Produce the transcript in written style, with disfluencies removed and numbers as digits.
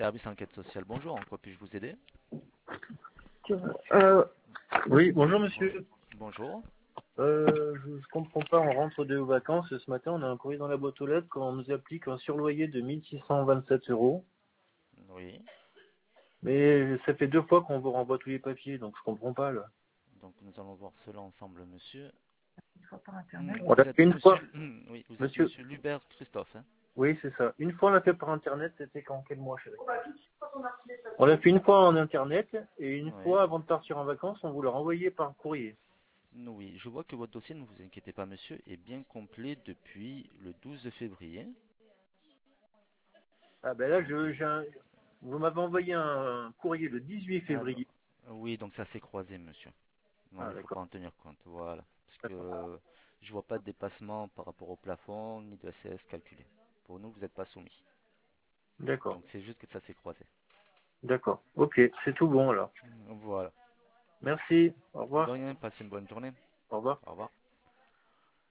service enquête sociale. Bonjour, en quoi puis-je vous aider? Euh, Oui, bonjour monsieur. Bonjour. Je comprends pas, on rentre de vacances. Ce matin, on a un courrier dans la boîte aux lettres quand on nous applique un surloyer de 1627 euros. Oui. Mais ça fait 2 fois qu'on vous renvoie tous les papiers, donc je comprends pas là. Donc nous allons voir cela ensemble, monsieur. une fois par internet. On l'a Vous êtes fait une monsieur, fois, oui, vous êtes monsieur. monsieur Lubert Christophe, hein? Oui, c'est ça. Une fois on l'a fait par internet, c'était quand quel mois, chérie? On l'a fait une fois en internet et une Oui. fois avant de partir en vacances, on vous l'a renvoyé par courrier. Oui, je vois que votre dossier, ne vous inquiétez pas, monsieur, est bien complet depuis le 12 février. Ah ben là, vous m'avez envoyé un courrier le 18 Ah, non. février. Oui, donc ça s'est croisé, monsieur. Non, Ah il ne faut pas d'accord. en tenir compte, voilà. Parce D'accord. que je vois pas de dépassement par rapport au plafond, ni de ACS calculé. Pour nous, vous n'êtes pas soumis. D'accord. Donc c'est juste que ça s'est croisé. D'accord. Ok, c'est tout bon alors. Voilà. Merci. Au De revoir. rien, passez une bonne journée. Au revoir. Au revoir.